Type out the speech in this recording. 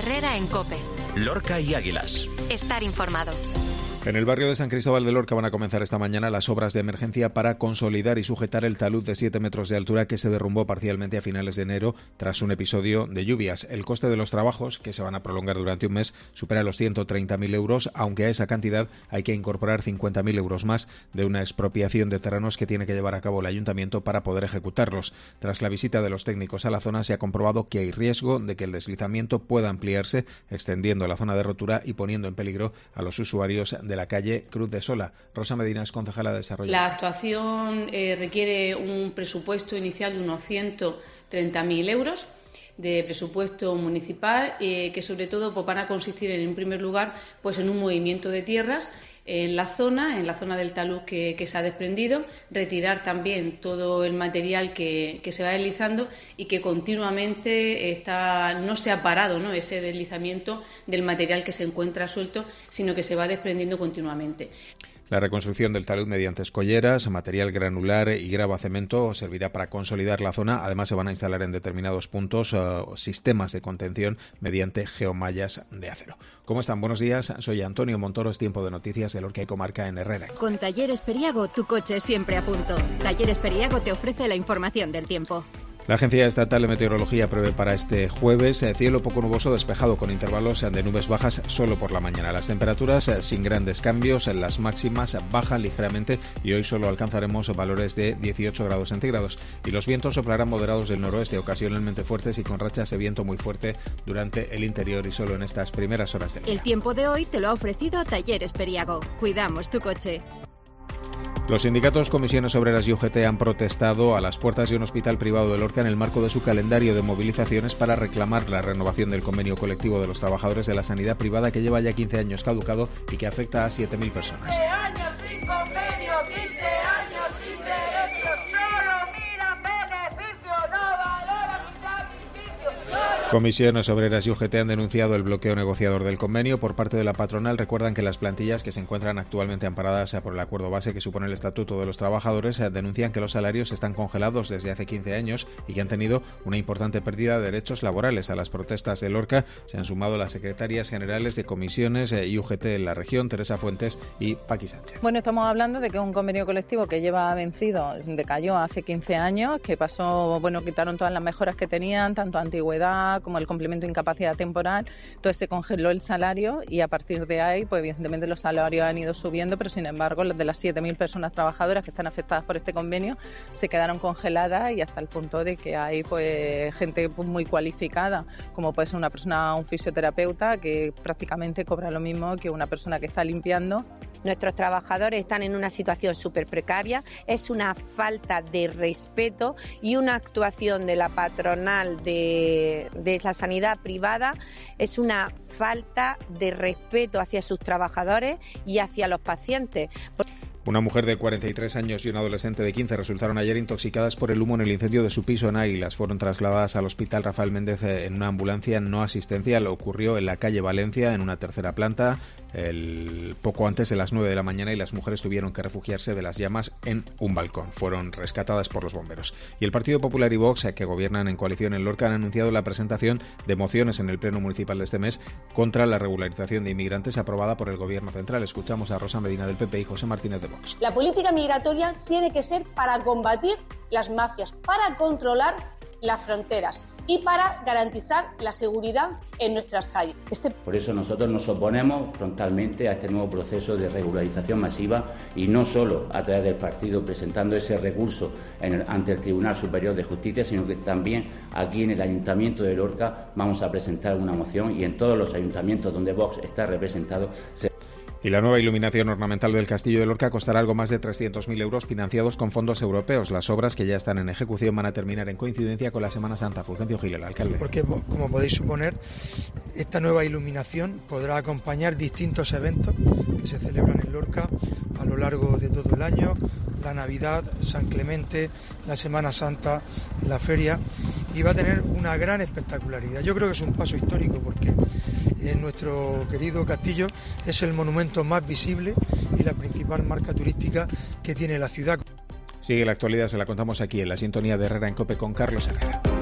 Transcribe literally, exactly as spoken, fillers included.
Herrera en COPE. Lorca y Águilas. Estar informado. En el barrio de San Cristóbal de Lorca van a comenzar esta mañana las obras de emergencia para consolidar y sujetar el talud de siete metros de altura que se derrumbó parcialmente a finales de enero tras un episodio de lluvias. El coste de los trabajos, que se van a prolongar durante un mes, supera los ciento treinta mil euros, aunque a esa cantidad hay que incorporar cincuenta mil euros más de una expropiación de terrenos que tiene que llevar a cabo el ayuntamiento para poder ejecutarlos. Tras la visita de los técnicos a la zona, se ha comprobado que hay riesgo de que el deslizamiento pueda ampliarse, extendiendo la zona de rotura y poniendo en peligro a los usuarios de la calle Cruz de Sola. Rosa Medina es concejala de Desarrollo. La actuación eh, requiere un presupuesto inicial de unos ciento treinta mil euros de presupuesto municipal, eh, que sobre todo pues, van a consistir en, en primer lugar, pues en un movimiento de tierras en la zona, en la zona del talud que, que se ha desprendido, retirar también todo el material que, que se va deslizando y que continuamente está, no se ha parado, ¿no?, ese deslizamiento del material que se encuentra suelto, sino que se va desprendiendo continuamente. La reconstrucción del talud mediante escolleras, material granular y grava cemento servirá para consolidar la zona. Además, se van a instalar en determinados puntos uh, sistemas de contención mediante geomallas de acero. ¿Cómo están? Buenos días. Soy Antonio Montoro. Es tiempo de noticias de Lorca y Comarca en Herrera. Con Talleres Periago, tu coche siempre a punto. Talleres Periago te ofrece la información del tiempo. La Agencia Estatal de Meteorología prevé para este jueves cielo poco nuboso despejado con intervalos de nubes bajas solo por la mañana. Las temperaturas sin grandes cambios, las máximas bajan ligeramente y hoy solo alcanzaremos valores de dieciocho grados centígrados. Y los vientos soplarán moderados del noroeste, ocasionalmente fuertes y con rachas de viento muy fuerte durante el interior y solo en estas primeras horas del día. El tiempo de hoy te lo ha ofrecido Talleres Periago. Cuidamos tu coche. Los sindicatos, comisiones obreras y U G T han protestado a las puertas de un hospital privado de Lorca en el marco de su calendario de movilizaciones para reclamar la renovación del convenio colectivo de los trabajadores de la sanidad privada que lleva ya quince años caducado y que afecta a siete mil personas. quince años sin convenio, quince años sin derechos, solo mira beneficio, no valora mi sacrificio. Solo... Comisiones obreras y U G T han denunciado el bloqueo negociador del convenio por parte de la patronal. Recuerdan que las plantillas que se encuentran actualmente amparadas por el acuerdo base que supone el Estatuto de los Trabajadores denuncian que los salarios están congelados desde hace quince años y que han tenido una importante pérdida de derechos laborales. A las protestas de Lorca se han sumado las secretarias generales de comisiones y U G T en la región, Teresa Fuentes y Paqui Sánchez. Bueno, estamos hablando de que es un convenio colectivo que lleva vencido, decayó hace quince años, que pasó, bueno, quitaron todas las mejoras que tenían, tanto antigüedad como el complemento de incapacidad temporal. Entonces se congeló el salario y a partir de ahí, pues evidentemente los salarios han ido subiendo, pero sin embargo los de las siete mil personas trabajadoras que están afectadas por este convenio se quedaron congeladas y hasta el punto de que hay pues gente muy cualificada, como puede ser una persona, un fisioterapeuta, que prácticamente cobra lo mismo que una persona que está limpiando. Nuestros trabajadores están en una situación súper precaria, es una falta de respeto y una actuación de la patronal de, de la sanidad privada, es una falta de respeto hacia sus trabajadores y hacia los pacientes. Una mujer de cuarenta y tres años y un adolescente de quince resultaron ayer intoxicadas por el humo en el incendio de su piso en Águilas. Fueron trasladadas al Hospital Rafael Méndez en una ambulancia no asistencial. Ocurrió en la calle Valencia, en una tercera planta, el poco antes de las nueve de la mañana, y las mujeres tuvieron que refugiarse de las llamas en un balcón. Fueron rescatadas por los bomberos. Y el Partido Popular y Vox, que gobiernan en coalición en Lorca, han anunciado la presentación de mociones en el Pleno Municipal de este mes contra la regularización de inmigrantes aprobada por el Gobierno Central. Escuchamos a Rosa Medina del P P y José Martínez de Vox. La política migratoria tiene que ser para combatir las mafias, para controlar las fronteras y para garantizar la seguridad en nuestras calles. Este... Por eso nosotros nos oponemos frontalmente a este nuevo proceso de regularización masiva, y no solo a través del partido presentando ese recurso en el, ante el Tribunal Superior de Justicia, sino que también aquí en el Ayuntamiento de Lorca vamos a presentar una moción, y en todos los ayuntamientos donde Vox está representado se... Y la nueva iluminación ornamental del Castillo de Lorca costará algo más de trescientos mil euros financiados con fondos europeos. Las obras, que ya están en ejecución, van a terminar en coincidencia con la Semana Santa. Fulgencio Gil, el alcalde. Porque, como podéis suponer, esta nueva iluminación podrá acompañar distintos eventos que se celebran en Lorca a lo largo de todo el año: la Navidad, San Clemente, la Semana Santa, la feria, y va a tener una gran espectacularidad. Yo creo que es un paso histórico, porque en nuestro querido castillo es el monumento más visible y la principal marca turística que tiene la ciudad. Sigue la actualidad, se la contamos aquí en la sintonía de Herrera en COPE con Carlos Herrera.